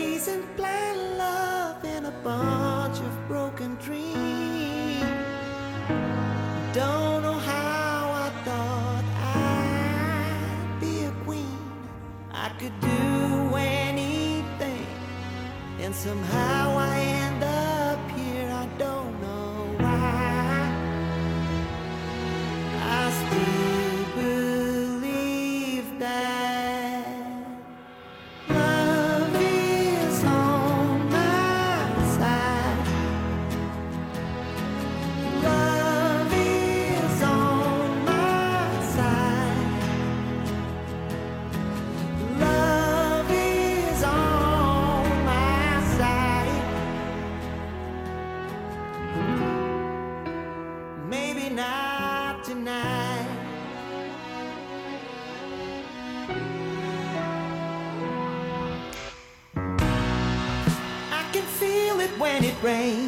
chasing blind love in a bunch of broken dreams. Don't know how I thought I'd be a queen. I could do anything, and somehow I end up here. I don't know why. I still believe that love is on my side. Love is on my side. Love is on my side. Maybe not tonight. I can feel it when it rains.